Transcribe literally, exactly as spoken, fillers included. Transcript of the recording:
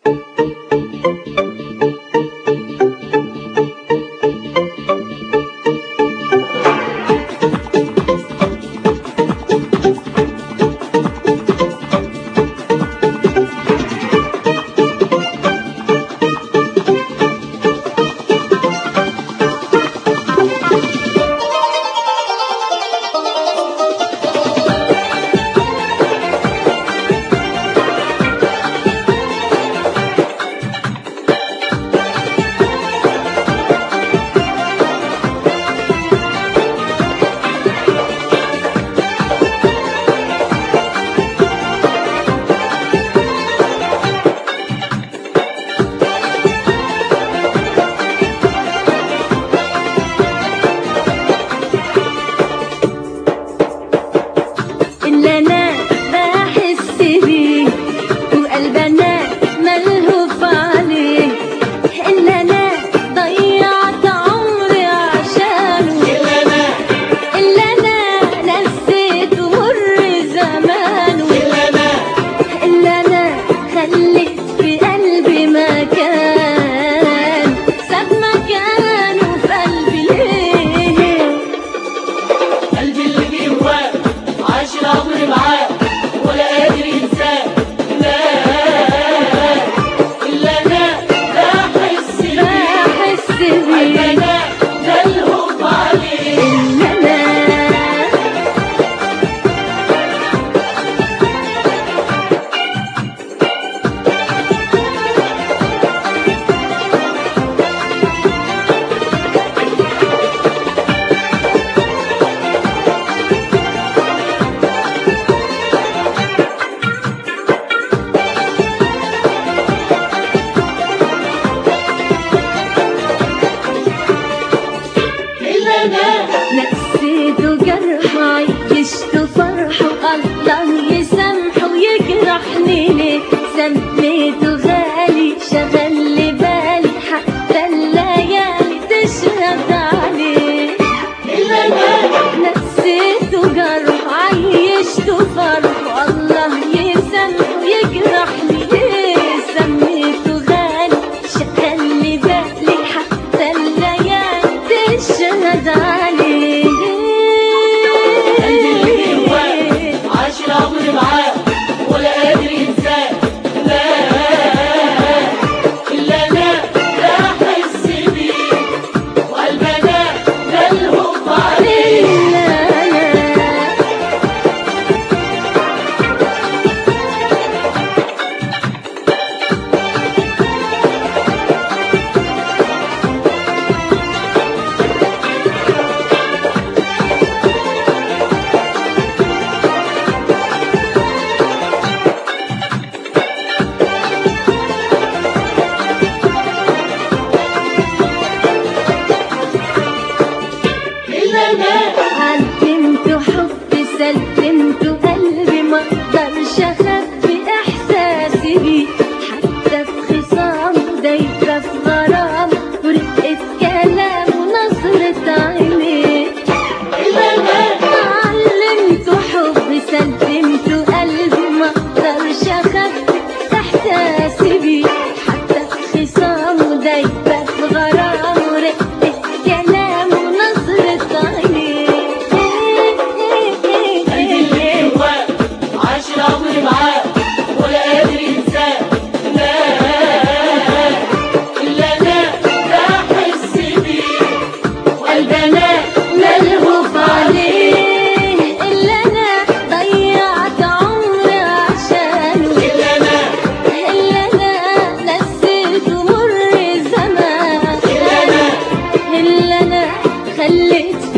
نسيته جرح عيشته فرح الله يسامحه ويجرحني ليه سميته غالي شغل لي بالي حتى الليالي تشهد عليه نسيته جرح عيشته فرح الله يسامحه ويجرحني ليه سميته غالي شغل لي بالي حتى الليالي تشهد عليه عمري معاه ولا قادر ينساه لا إلا أنا لا أحس بيه وقلبنا ده الهوب عليه علمته حب سلمته قلبي ما اقدرش اخبي احساسي بيه حتى في خصام دايبه في غرام ورقه كلام ونظره عينيه علمته حب سلمته قلبي ما اقدرش اخبي احساسي بيه حتى في خصام دايبه في غرام ورقه كلام ونظره عينيه عمري معاه ولا قادر ينساه لا إلا أنا لا أحس بيه وقلبنا ملهوف عليه إلا أنا ضيعت عمري عشانه إلا أنا إلا أنا نسيته مر زمان إلا أنا إلا أنا خليت